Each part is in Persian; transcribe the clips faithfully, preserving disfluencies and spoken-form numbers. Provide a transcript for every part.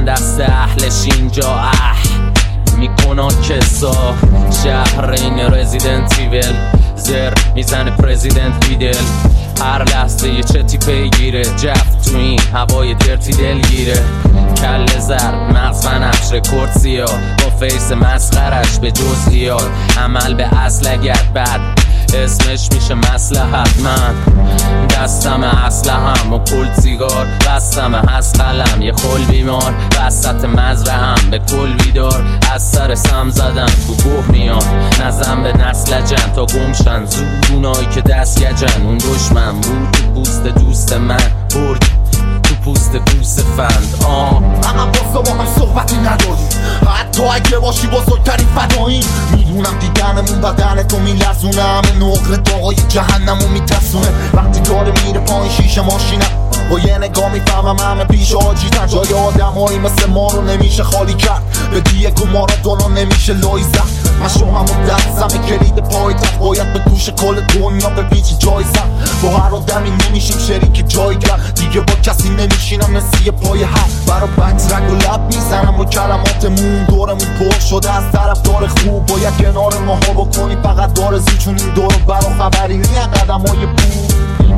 میدن دست اهلش اینجا اه میکنه کسا شهر این رزیدنت ایول زر میزنه پرزیدنت بیدل هر لحظه یه چتی پیگیره جفت تو این هوای درتی دلگیره کل زر مغز بنفش رکورد سیاه با فیس مسخرش به جزئیات عمل به اصل اگر بد اسمش میشه مصلحت من دستم اسلحه‌ام و کل سیگار بستم از قلم یه خل بیمار وسط مزرعه‌ام به کل بیدار از سر سم زدن تو گوه میان نزن به نسل جن تا گمشن زودونایی که دست گجن اون دشمن بود تو پوست دوست من برد تو پوست پوست فند آه اما باز با هم صحبتی نداریم حتی اگه باشی بزرگترین فداییم میدونم دیدنمون بدن تو میلرزونه همه نقره داغای جهنمون میترسونه وقتی داره میره پایین شیشه ماشینم با یه نگاه میفهمم همه پیش آجیتن جای آدم هایی مثل ما رو نمیشه خالی کرد به دیگو مارادونا نمیشه لای زد من شوهمون دستم کلید پایتم باید به دوش کل دنیا به بیچی جای زد با هر آدمی نمیشیم شریک جایگر دیگه با کسی نمیشینم نسی پای هم برا بکس رنگ و لب میزنم رو کلماتمون دورمون پر شده از طرف دار خوب باید کنار ماها بکنی فقط دار زی چون این دورو برا خبری نیه قدم های بود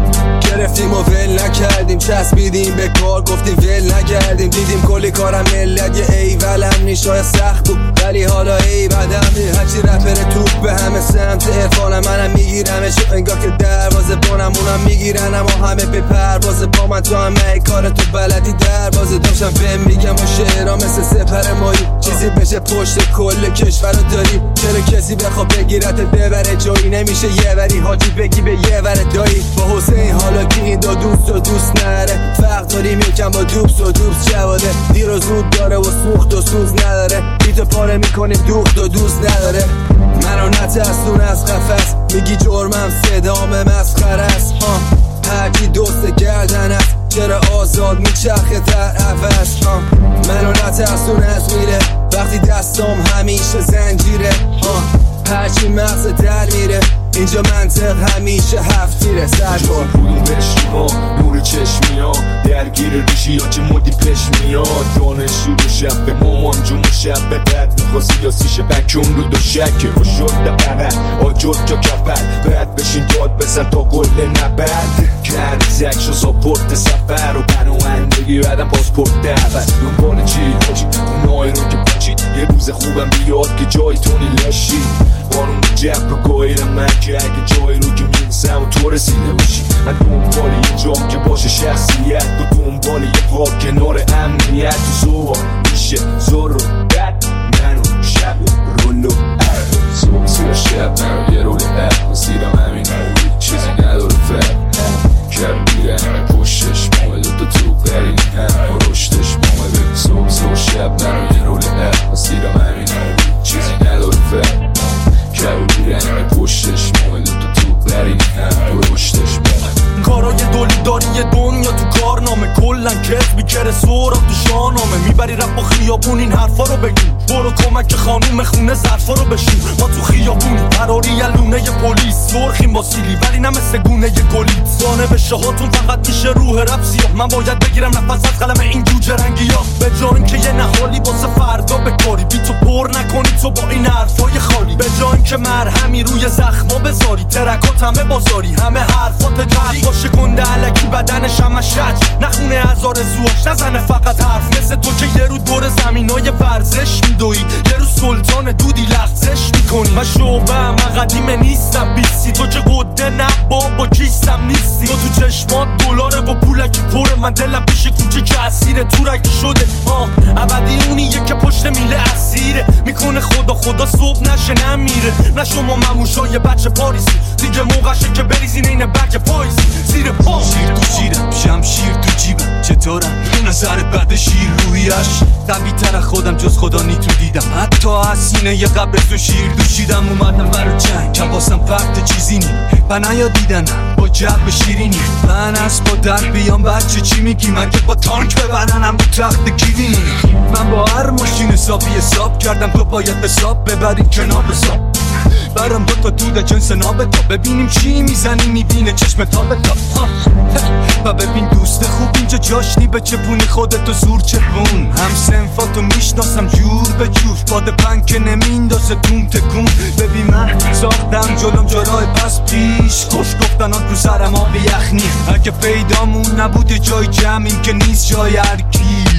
گرفتیم و ول نکردیم چسبیدیم به کار گفتیم ول نکردیم دیدیم کلی کارم ملت یه ایولم نیشای سخت بود ولی حالا ای بدم هرچی رپر توپ به همه سمت ارفانم منم میگیرمش انگاه که دروازه بانم اونم میگیرن اما همه به پرواز با من تو همه ای کار تو بلدی دروازه داشتم بهم میگم و شعرها مثل سپر مایی چیزی بشه پشت کل کشور رو داری چرا کسی بخواب بگیرت ببره جایی نمیشه یه وری حاجی بگی به یه ور دایی با حسین حالا که این دو دوست و دوست نره فرق داریم یکم با دوبس و دوبس جواده دیر و زود داره و سوخت و سوز نداره بیتو پاره میکنیم دوخت و دوست نداره منو نترسون از قفس میگی جرمم صدام مسخره است هرکی دوست گردن است چرا آزاد میچرخه در عوض منو نترسون از میره وقتی دستام همیشه زنجیره هرچی مغز در میره اینجا منطق همیشه هفتیره سربار کدوم بشیما نور چشمی ها درگیر ریشی یا چه مدی پش میاد دانشجو دو شب به مامان جون شب به بد میخواستی یا سیشه بکم رو دو شکه رو شد بقل آجر جا کپل بد بشین داد بزن تا گل نبرد کردی زکش و ساپورت سفر و پناهندگی بعدم پاسپورت دعوت دنبال چی حاجی اونایی رو که پاچید یه روز خوبم بیاد که جای تونی لاشی بارون جب رو گایرم من که اگه جایی رو که میرسم و تو رسیده باشی من دنبال یه جام که باشه شخصیت و دنبال یه پا کنار امنیت تو زوها میشه زور و بد منو شب رولو صبح سیر شب منو یه رول اب مسیرم همین نوری چیزی نداره فرد کرد میرن پشتش مامه دوتا تو برین هم و رشتش مامه به صبح صبح شب منو یه رول اب مسیرم همین نوری چیزی نداره فرد کرد میرن پشتش مامه دوتا تو برین هم و رشتش مامه کارای دولی داری یه دنیا تو کارنامه کلن کذبی کره سورا تو شاهنامه میبری رپ با خیابون این حرفا رو بگی برو کمک خانوم خونه ظرفا رو بشین ما تو خیابونی قراری یه لونه ی پلیس سرخیم با سیلی ولی نه مثل گونه ی گلیت زانه به شهاتون فقط میشه روح رپ سیاه من باید بگیرم نفس از قلم این جوجه رنگی ها به جای اینکه یه نهالی واسه فردا بکاری بی تو پر نکنی تو با این حرفای خالی به جای اینکه مرهمی روی زخما بذاری ترکات همه بازاری همه حرفات جاری باشه گنده الکی بدنش همه شج نخونه از آرزوهاش نزنه فقط حرف مثل تو که یه رو دور زمینای ورزش میدوی یه رو سلطان دودی لغزش میکنی من شعبه من قدیمه نیستم بیستی تو که قده نه بابا کیستم نیستی تو تو چشمات دلاره و پولکی پره من دلم پیش کوچه که اسیره تو رگی شده آه ابدی اونیه که پشت میله اسیره میکنه خدا خدا صبح نشه نمیره نه شما مموشای بچه پاریسی دیگه موقعشه که بریزین این بک پاییزی زیر پا شیر تو شیرم شمشیر تو جیبم چطورم نظر بد شیر رویش قوی تر خودم جز خدا نیتو دیدم حتی از سینه یه قبر تو شیر دوشیدم اومدم برو جنگ حواسم پرت چیزی نی بنایا دیدنم با جب شیرینی من از با در بیام بچه چی میگی من که با تانک ببرنم رو تخت کیدینی من با هر ماشین حسابی حساب کردم تو باید حساب ببری کنار حساب برام دو تا دود جنس نابتا ببینیم چی میزنی میبینه چشم تابتا و ببین دوست خوب اینجا جاشنی به چپونی خودتو زور چپون هم سن تو میشناسم جور به جور، باد پنگ که نمیندازه تون تکون. ببین من ساختم جلوم جرای پس پیش، خوش گفتن آن تو سرم آب یخنی. اگه پیدامون نبوده جای جمعیم که نیست جای هرکی.